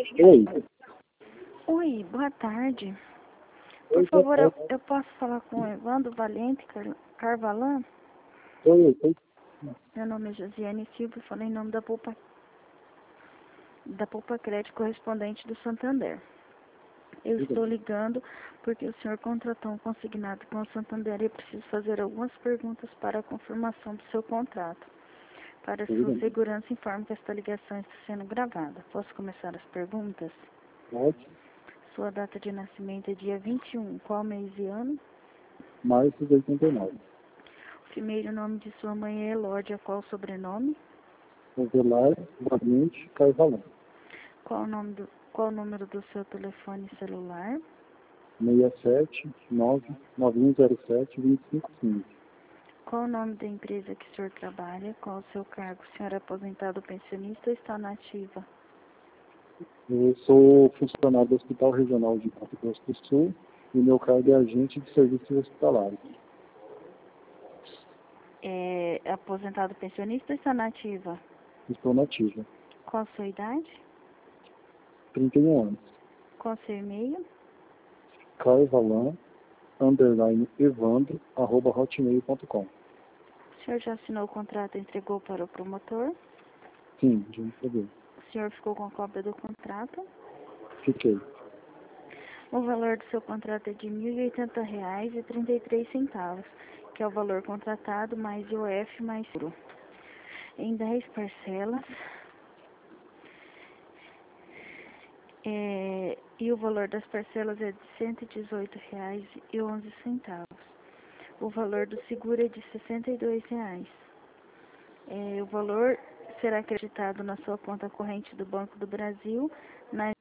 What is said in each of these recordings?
Oi. Oi, boa tarde. Oi, Por favor, boa eu posso falar com o Evandro Valente Carvalhan? Oi. Meu nome é Josiane Silva e falei em nome da Poupa Crédito correspondente do Santander. Eu estou ligando porque o senhor contratou um consignado com o Santander e eu preciso fazer algumas perguntas para a confirmação do seu contrato. Para sua segurança, informo que esta ligação está sendo gravada. Posso começar as perguntas? Pode. Sua data de nascimento é dia 21. Qual mês e ano? Março de 89. O primeiro nome de sua mãe é Elódia. Qual o sobrenome? Ovelar Valente Carvalho. Qual o número do seu telefone celular? 67991072515. Qual o nome da empresa que o senhor trabalha? Qual o seu cargo? O senhor é aposentado ou pensionista ou está na ativa? Eu sou funcionário do Hospital Regional de Mato Grosso do Sul e meu cargo é agente de serviços hospitalares. É aposentado ou pensionista ou está na ativa? Estou na ativa. Qual a sua idade? 31 anos. Qual o seu e-mail? Carvalan_Evandro@hotmail.com. O senhor já assinou o contrato e entregou para o promotor? Sim, já entreguei. O senhor ficou com a cópia do contrato? Fiquei. O valor do seu contrato é de R$ 1.080,33, que é o valor contratado mais IOF mais juro. Em 10 parcelas. E o valor das parcelas é de R$ 118,11. O valor do seguro é de R$ 62,00. O valor será acreditado na sua conta corrente do Banco do Brasil, na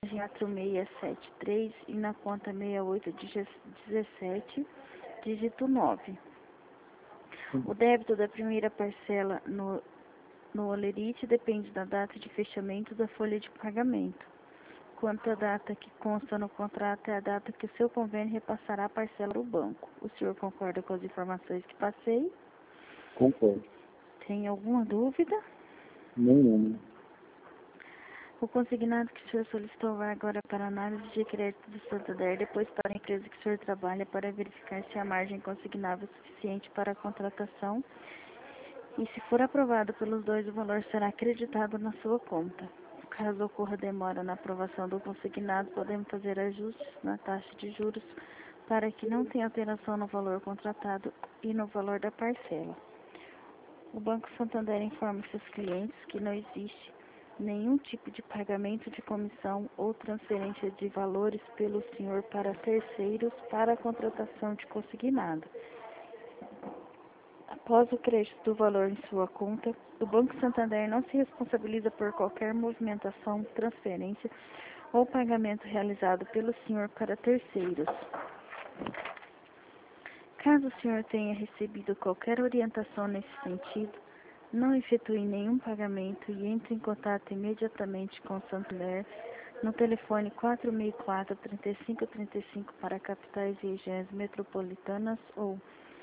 4673 e na conta 6817, dígito 9. O débito da primeira parcela no Olerite depende da data de fechamento da folha de pagamento. Quanto à data que consta no contrato, é a data que o seu convênio repassará a parcela ao banco. O senhor concorda com as informações que passei? Concordo. Tem alguma dúvida? Nenhuma. O consignado que o senhor solicitou vai agora para análise de crédito do Santander, depois para a empresa que o senhor trabalha para verificar se a margem consignável é suficiente para a contratação e, se for aprovado pelos dois, o valor será acreditado na sua conta. Caso ocorra demora na aprovação do consignado, podemos fazer ajustes na taxa de juros para que não tenha alteração no valor contratado e no valor da parcela. O Banco Santander informa seus clientes que não existe nenhum tipo de pagamento de comissão ou transferência de valores pelo senhor para terceiros para a contratação de consignado. Após o crédito do valor em sua conta, o Banco Santander não se responsabiliza por qualquer movimentação, transferência ou pagamento realizado pelo senhor para terceiros. Caso o senhor tenha recebido qualquer orientação nesse sentido, não efetue nenhum pagamento e entre em contato imediatamente com o Santander no telefone 464-3535 para capitais e regiões metropolitanas ou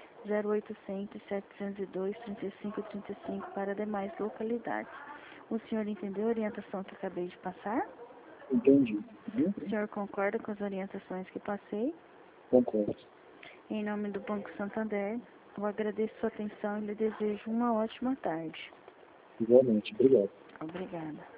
0800-702-3535 para demais localidades. O senhor entendeu a orientação que acabei de passar? Entendi. O senhor concorda com as orientações que passei? Concordo. Em nome do Banco Santander, eu agradeço sua atenção e lhe desejo uma ótima tarde. Igualmente. Obrigado. Obrigada.